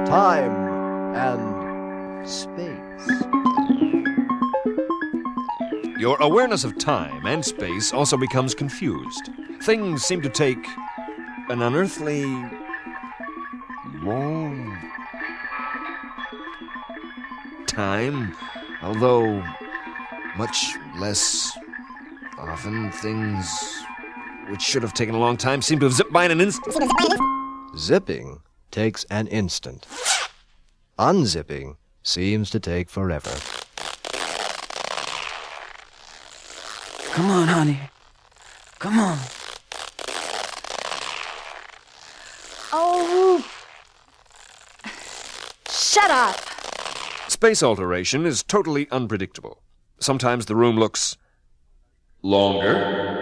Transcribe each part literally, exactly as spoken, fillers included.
Time and space. Your awareness of time and space also becomes confused. Things seem to take an unearthly long time, although much less often things which should have taken a long time seem to have zipped by in an instant. Zipping takes an instant. Unzipping seems to take forever. Come on, honey. Come on. Oh. Shut up. Space alteration is totally unpredictable. Sometimes the room looks longer,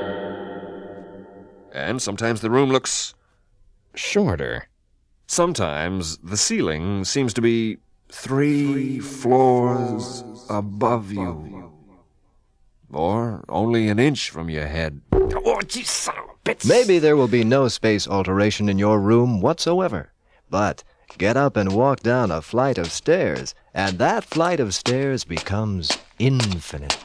and sometimes the room looks shorter. Sometimes the ceiling seems to be three floors above you, or only an inch from your head. Oh, you son of a bitch! Maybe there will be no space alteration in your room whatsoever, but get up and walk down a flight of stairs, and that flight of stairs becomes infinite.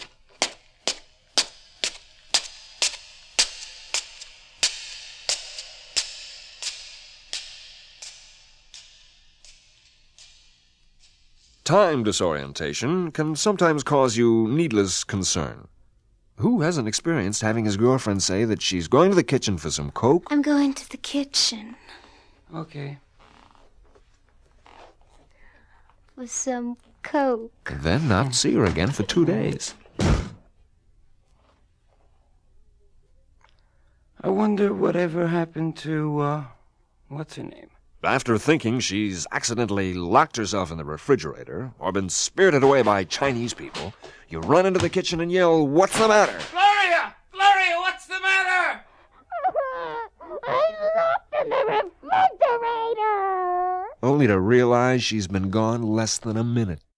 Time disorientation can sometimes cause you needless concern. Who hasn't experienced having his girlfriend say that she's going to the kitchen for some Coke? I'm going to the kitchen Okay. for some Coke. And then not see her again for two days. I wonder whatever happened to, uh, what's her name? After thinking she's accidentally locked herself in the refrigerator or been spirited away by Chinese people, you run into the kitchen and yell, "What's the matter?" Gloria! Gloria, what's the matter? I'm locked in the refrigerator. Only to realize she's been gone less than a minute.